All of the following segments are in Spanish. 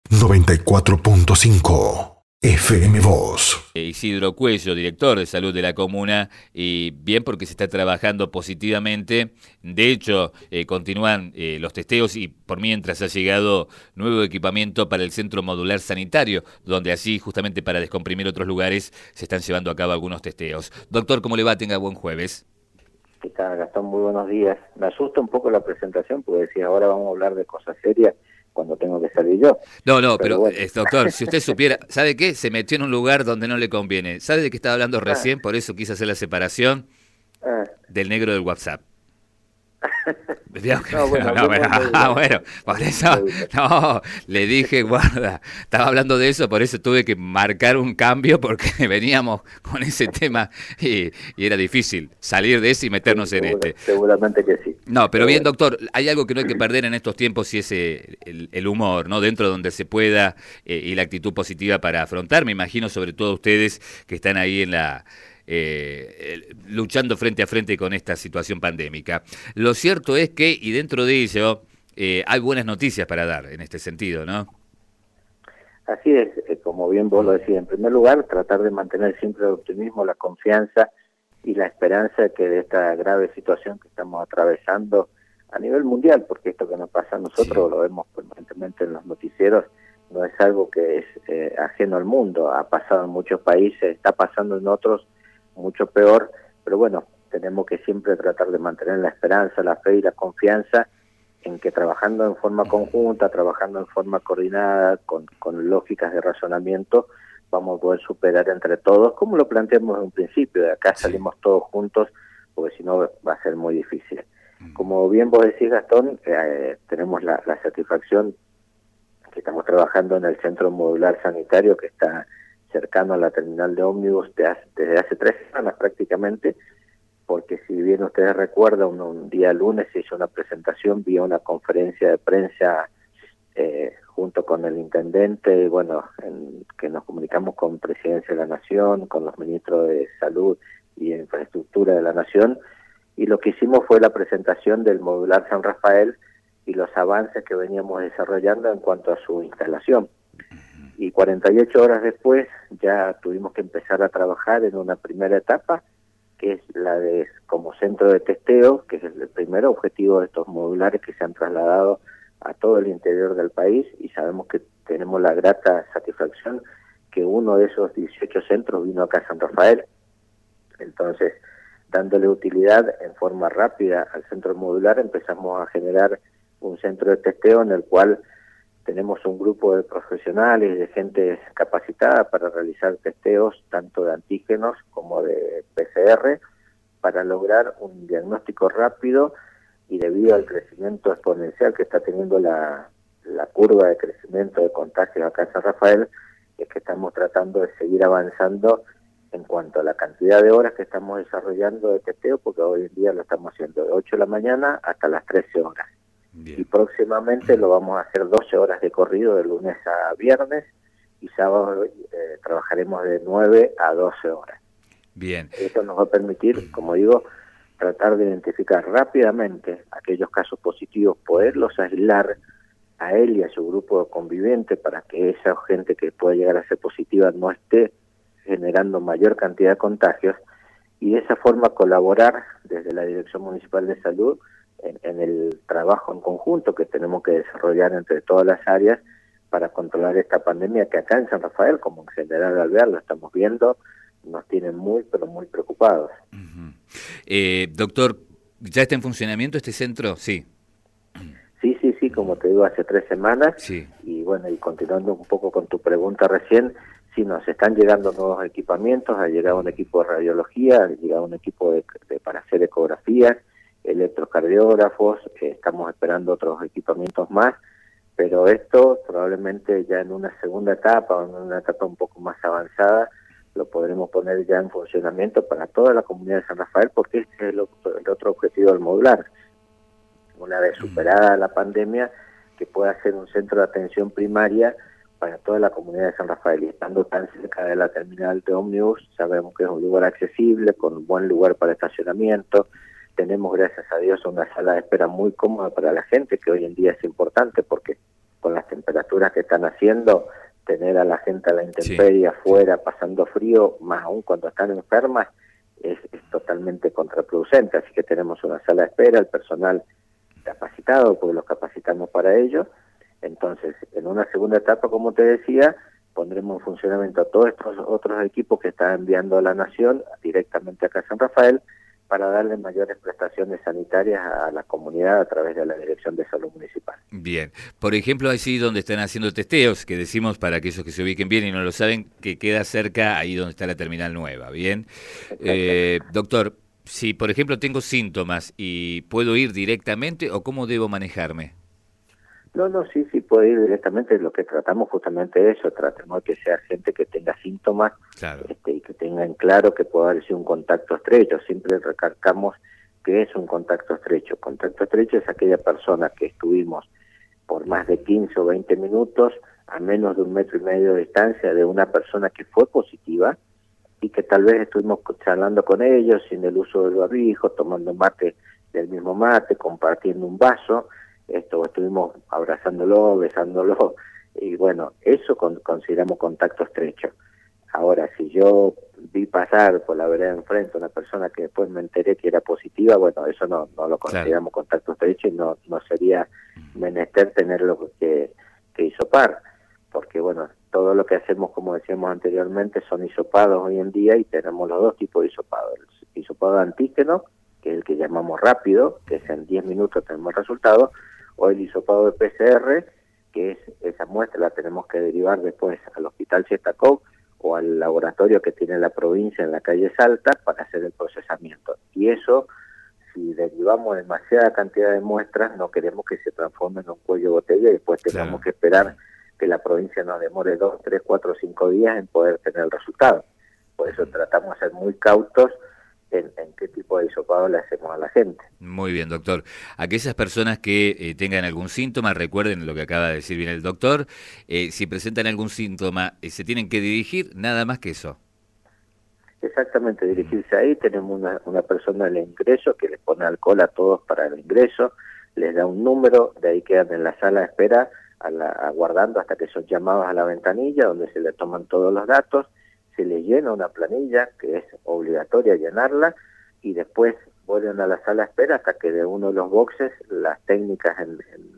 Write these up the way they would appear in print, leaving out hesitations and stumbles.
94.5 FM Voz. Isidro Cuello, director de salud de la comuna, y bien porque se está trabajando positivamente. De hecho, continúan los testeos y por mientras ha llegado nuevo equipamiento para el centro modular sanitario, donde así, justamente para descomprimir otros lugares, se están llevando a cabo algunos testeos. Doctor, ¿cómo le va? Tenga buen jueves. ¿Qué tal, Gastón? Muy buenos días. Me asusta un poco la presentación porque decía, ahora vamos a hablar de cosas serias cuando tengo que salir yo. No, pero bueno. doctor, si usted supiera, ¿sabe qué? Se metió en un lugar donde no le conviene. ¿Sabe de qué estaba hablando recién? Por eso quise hacer la separación del negro del WhatsApp. Bueno, por eso, no, le dije, guarda, estaba hablando de eso, por eso tuve que marcar un cambio, porque veníamos con ese tema y era difícil salir de ese y meternos en este. Seguramente que sí. No, pero bien, doctor, hay algo que no hay que perder en estos tiempos y es el humor, ¿no? Dentro de donde se pueda y la actitud positiva para afrontar, me imagino, sobre todo ustedes que están ahí en la... luchando frente a frente con esta situación pandémica. Lo cierto es que, y dentro de ello, hay buenas noticias para dar en este sentido, ¿no? Así es, como bien vos lo decís, en primer lugar, tratar de mantener siempre el optimismo, la confianza y la esperanza de que de esta grave situación que estamos atravesando a nivel mundial, porque esto que nos pasa a nosotros, lo vemos permanentemente en los noticieros, no es algo que es ajeno al mundo, ha pasado en muchos países, está pasando en otros, mucho peor, pero bueno, tenemos que siempre tratar de mantener la esperanza, la fe y la confianza en que trabajando en forma conjunta, trabajando en forma coordinada, con lógicas de razonamiento, vamos a poder superar entre todos, como lo planteamos en un principio, de acá salimos todos juntos, porque si no va a ser muy difícil. Como bien vos decís, Gastón, tenemos la satisfacción que estamos trabajando en el centro modular sanitario que está cercano a la terminal de ómnibus desde hace 3 semanas prácticamente, porque si bien ustedes recuerdan, un día lunes se hizo una presentación vía una conferencia de prensa junto con el intendente, bueno, que nos comunicamos con Presidencia de la Nación, con los ministros de Salud y Infraestructura de la Nación, y lo que hicimos fue la presentación del modular San Rafael y los avances que veníamos desarrollando en cuanto a su instalación. Y 48 horas después ya tuvimos que empezar a trabajar en una primera etapa, que es la de como centro de testeo, que es el primer objetivo de estos modulares que se han trasladado a todo el interior del país, y sabemos que tenemos la grata satisfacción que uno de esos 18 centros vino acá a San Rafael. Entonces, dándole utilidad en forma rápida al centro modular, empezamos a generar un centro de testeo en el cual tenemos un grupo de profesionales, de gente capacitada para realizar testeos tanto de antígenos como de PCR para lograr un diagnóstico rápido, y debido al crecimiento exponencial que está teniendo la curva de crecimiento de contagios acá en San Rafael, es que estamos tratando de seguir avanzando en cuanto a la cantidad de horas que estamos desarrollando de testeo, porque hoy en día lo estamos haciendo de 8 de la mañana hasta las 13 horas. Bien. Y próximamente lo vamos a hacer 12 horas de corrido de lunes a viernes, y sábado trabajaremos de 9 a 12 horas. Bien. Esto nos va a permitir, como digo, tratar de identificar rápidamente aquellos casos positivos, poderlos aislar a él y a su grupo conviviente para que esa gente que pueda llegar a ser positiva no esté generando mayor cantidad de contagios, y de esa forma colaborar desde la Dirección Municipal de Salud en el trabajo en conjunto que tenemos que desarrollar entre todas las áreas para controlar esta pandemia que acá en San Rafael, como en General Alvear, lo estamos viendo, nos tienen muy, pero muy preocupados. Doctor, ¿ya está en funcionamiento este centro? Sí. Sí, como te digo, hace 3 semanas. Sí. Y bueno, y continuando un poco con tu pregunta recién, sí, nos están llegando nuevos equipamientos, ha llegado un equipo de radiología, ha llegado un equipo para hacer ecografías, electrocardiógrafos, estamos esperando otros equipamientos más, pero esto probablemente ya en una segunda etapa o en una etapa un poco más avanzada lo podremos poner ya en funcionamiento para toda la comunidad de San Rafael, porque este es el otro objetivo del modular. Una vez superada la pandemia, que pueda ser un centro de atención primaria para toda la comunidad de San Rafael, y estando tan cerca de la terminal de ómnibus, sabemos que es un lugar accesible, con un buen lugar para estacionamiento. Tenemos, gracias a Dios, una sala de espera muy cómoda para la gente, que hoy en día es importante porque con las temperaturas que están haciendo, tener a la gente a la intemperie afuera pasando frío, más aún cuando están enfermas, es totalmente contraproducente. Así que tenemos una sala de espera, el personal capacitado, porque los capacitamos para ello. Entonces, en una segunda etapa, como te decía, pondremos en funcionamiento a todos estos otros equipos que está enviando a la Nación directamente acá a San Rafael, para darle mayores prestaciones sanitarias a la comunidad a través de la Dirección de Salud Municipal. Bien, por ejemplo, allí donde están haciendo testeos, que decimos para aquellos que se ubiquen bien y no lo saben, que queda cerca ahí donde está la terminal nueva, ¿bien? Doctor, si por ejemplo tengo síntomas y puedo ir directamente o cómo debo manejarme. No, sí, puede ir directamente. Lo que tratamos justamente de eso, tratamos de que sea gente que tenga síntomas, claro, y que tengan claro que puede haber sido un contacto estrecho. Siempre recalcamos que es un contacto estrecho. Contacto estrecho es aquella persona que estuvimos por más de 15 o 20 minutos a menos de 1,5 metros de distancia de una persona que fue positiva y que tal vez estuvimos charlando con ellos sin el uso del barbijo, tomando mate del mismo mate, compartiendo un vaso, estuvimos abrazándolo, besándolo, y bueno, eso consideramos contacto estrecho. Ahora, si yo vi pasar por la vereda enfrente una persona que después me enteré que era positiva, bueno, eso no lo consideramos contacto estrecho y no sería menester tenerlo que hisopar, porque bueno, todo lo que hacemos, como decíamos anteriormente, son hisopados hoy en día y tenemos los dos tipos de hisopados. El hisopado de antígeno, que es el que llamamos rápido, que es en 10 minutos tenemos el resultado, o el hisopado de PCR, que es esa muestra la tenemos que derivar después al Hospital Siestakov o al laboratorio que tiene la provincia en la calle Salta para hacer el procesamiento. Y eso, si derivamos demasiada cantidad de muestras, no queremos que se transforme en un cuello de botella y después tengamos que esperar que la provincia nos demore 2, 3, 4, 5 días en poder tener el resultado. Por eso tratamos de ser muy cautos en qué tipo de hisopado le hacemos a la gente. Muy bien, doctor. Aquellas personas que tengan algún síntoma, recuerden lo que acaba de decir bien el doctor, si presentan algún síntoma, se tienen que dirigir, nada más que eso. Exactamente, dirigirse ahí. Tenemos una persona en el ingreso que les pone alcohol a todos para el ingreso, les da un número, de ahí quedan en la sala de espera aguardando hasta que son llamados a la ventanilla donde se le toman todos los datos, se les llena una planilla que es obligatoria llenarla y después vuelven a la sala de espera hasta que de uno de los boxes las técnicas en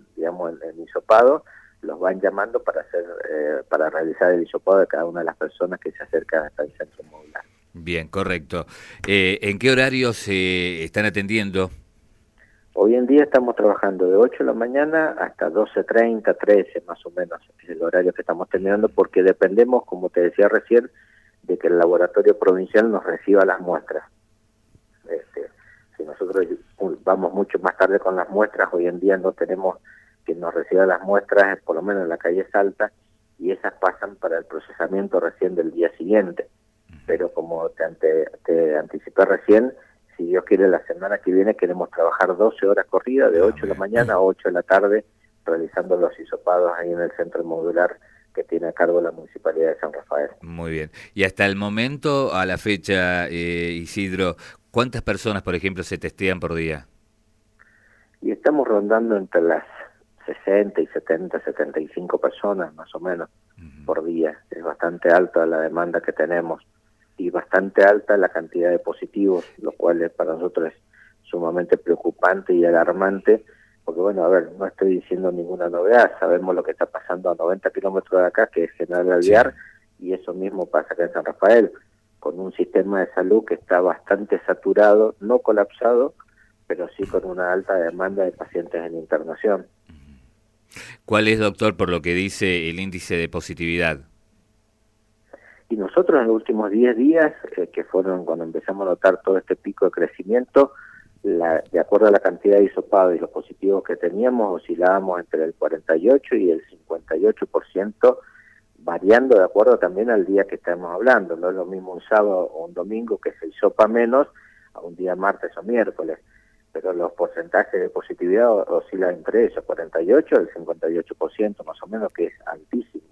hisopado los van llamando para realizar el hisopado de cada una de las personas que se acercan hasta el centro modular. Bien, correcto. ¿En qué horarios se están atendiendo? Hoy en día estamos trabajando de 8 de la mañana hasta 12:30, 13 más o menos, es el horario que estamos teniendo, porque dependemos, como te decía recién, de que el laboratorio provincial nos reciba las muestras. Si nosotros vamos mucho más tarde con las muestras, hoy en día no tenemos que nos reciba las muestras, por lo menos en la calle Salta, y esas pasan para el procesamiento recién del día siguiente. Pero como te anticipé recién, si Dios quiere, la semana que viene queremos trabajar 12 horas corridas, de 8 de la mañana a 8 de la tarde, realizando los hisopados ahí en el centro modular que tiene a cargo la Municipalidad de San Rafael. Muy bien. Y hasta el momento, a la fecha, Isidro, ¿cuántas personas, por ejemplo, se testean por día? Y estamos rondando entre las 60 y 70, 75 personas más o menos por día. Es bastante alta la demanda que tenemos y bastante alta la cantidad de positivos, lo cual para nosotros es sumamente preocupante y alarmante, porque bueno, a ver, no estoy diciendo ninguna novedad, sabemos lo que está pasando a 90 kilómetros de acá, que es General Alvear, y eso mismo pasa acá en San Rafael, con un sistema de salud que está bastante saturado, no colapsado, pero sí con una alta demanda de pacientes en internación. ¿Cuál es, doctor, por lo que dice el índice de positividad? Y nosotros en los últimos 10 días, que fueron cuando empezamos a notar todo este pico de crecimiento, de acuerdo a la cantidad de hisopados y los positivos que teníamos, oscilábamos entre el 48 y el 58%, variando de acuerdo también al día que estamos hablando. No es lo mismo un sábado o un domingo que se hisopa menos a un día martes o miércoles, pero los porcentajes de positividad oscilan entre eso, 48 al 58% más o menos, que es altísimo.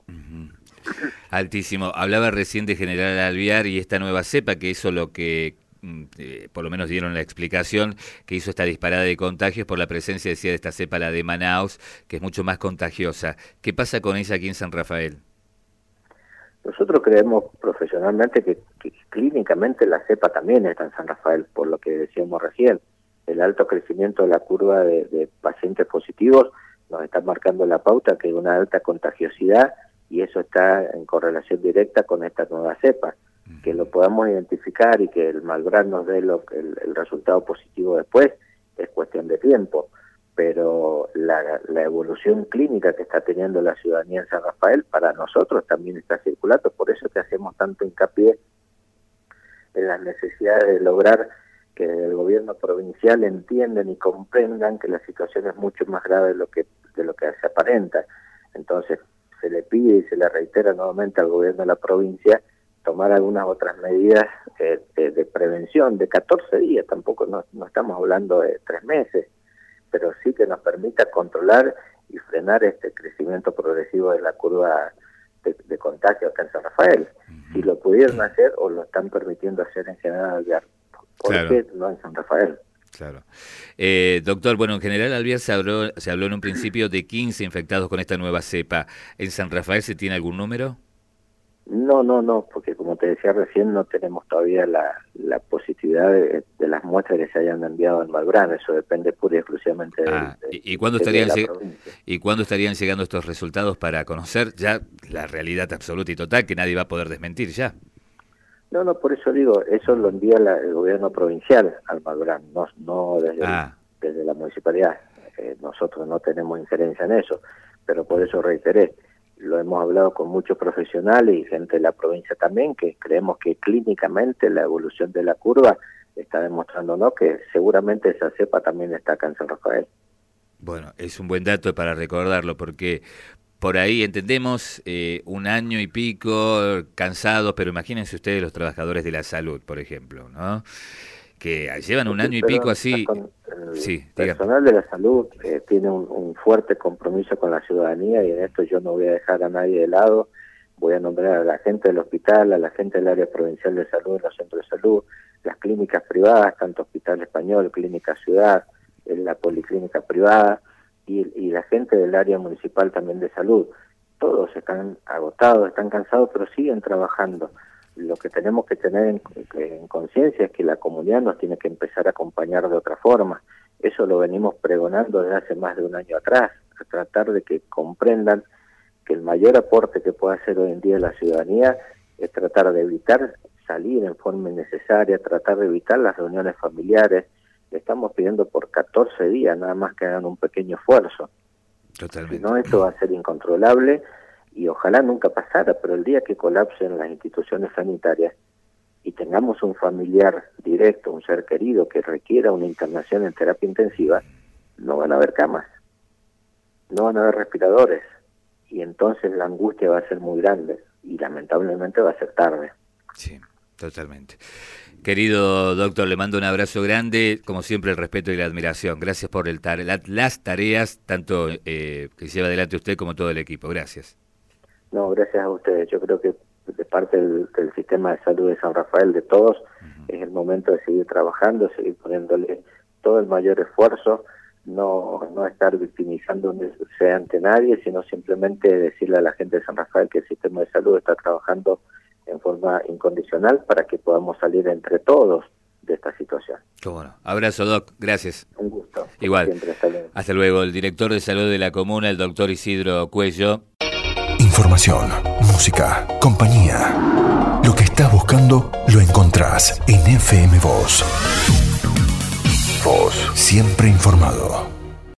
Altísimo. Hablaba recién de General Alvear y esta nueva cepa, que eso lo que por lo menos dieron la explicación que hizo esta disparada de contagios por la presencia, decía, de esta cepa, la de Manaus, que es mucho más contagiosa. ¿Qué pasa con ella aquí en San Rafael? Nosotros creemos profesionalmente que clínicamente la cepa también está en San Rafael, por lo que decíamos recién. El alto crecimiento de la curva de pacientes positivos nos está marcando la pauta que hay una alta contagiosidad, y eso está en correlación directa con esta nueva cepa. Que lo podamos identificar y que el Malbrán nos dé el resultado positivo después es cuestión de tiempo, pero la evolución clínica que está teniendo la ciudadanía en San Rafael para nosotros también está circulando. Por eso que hacemos tanto hincapié en las necesidades de lograr que el gobierno provincial entiendan y comprendan que la situación es mucho más grave de lo que se aparenta. Entonces se le pide y se le reitera nuevamente al gobierno de la provincia tomar algunas otras medidas de prevención de 14 días, tampoco no estamos hablando de 3 meses, pero sí que nos permita controlar y frenar este crecimiento progresivo de la curva de contagio acá en San Rafael. Si lo pudieron hacer o lo están permitiendo hacer en General Alvear, ¿por qué no en San Rafael? Claro. Doctor, bueno, en General Alvear se habló en un principio de 15 infectados con esta nueva cepa. ¿En San Rafael se tiene algún número? No, porque como te decía recién, no tenemos todavía la positividad de las muestras que se hayan enviado en Malbrán. Eso depende pura y exclusivamente ¿Y cuándo estarían llegando estos resultados para conocer ya la realidad absoluta y total que nadie va a poder desmentir ya? No, por eso digo, eso lo envía el gobierno provincial al Malbrán, no desde la municipalidad. Nosotros no tenemos injerencia en eso, pero por eso reiteré. Lo hemos hablado con muchos profesionales y gente de la provincia también, que creemos que clínicamente la evolución de la curva está demostrando que seguramente esa cepa también está acá en San Rafael. Bueno, es un buen dato para recordarlo, porque por ahí entendemos 1 año y pico cansados, pero imagínense ustedes los trabajadores de la salud, por ejemplo, ¿no? Que llevan 1 año y pico así. El personal de la salud tiene un fuerte compromiso con la ciudadanía, y en esto yo no voy a dejar a nadie de lado. Voy a nombrar a la gente del hospital, a la gente del área provincial de salud, los centros de salud, las clínicas privadas, tanto Hospital Español, Clínica Ciudad, la policlínica privada, y la gente del área municipal también de salud. Todos están agotados, están cansados, pero siguen trabajando. Lo que tenemos que tener en conciencia es que la comunidad nos tiene que empezar a acompañar de otra forma. Eso lo venimos pregonando desde hace más de 1 año atrás, a tratar de que comprendan que el mayor aporte que puede hacer hoy en día la ciudadanía es tratar de evitar salir en forma innecesaria, tratar de evitar las reuniones familiares. Le estamos pidiendo por 14 días nada más que hagan un pequeño esfuerzo. Totalmente. Si no, esto va a ser incontrolable. Y ojalá nunca pasara, pero el día que colapsen las instituciones sanitarias y tengamos un familiar directo, un ser querido que requiera una internación en terapia intensiva, no van a haber camas, no van a haber respiradores, y entonces la angustia va a ser muy grande y lamentablemente va a ser tarde. Sí, totalmente. Querido doctor, le mando un abrazo grande, como siempre el respeto y la admiración. Gracias por las tareas, tanto que lleva adelante usted como todo el equipo. Gracias. No, gracias a ustedes. Yo creo que de parte del sistema de salud de San Rafael, de todos, es el momento de seguir trabajando, seguir poniéndole todo el mayor esfuerzo, no estar victimizándose ante nadie, sino simplemente decirle a la gente de San Rafael que el sistema de salud está trabajando en forma incondicional para que podamos salir entre todos de esta situación. Cómo no. Abrazo, Doc. Gracias. Un gusto. Igual. Siempre, hasta luego. Hasta luego. El director de salud de la comuna, el doctor Isidro Cuello. Información, música, compañía. Lo que estás buscando lo encontrás en FM Voz. Voz, siempre informado.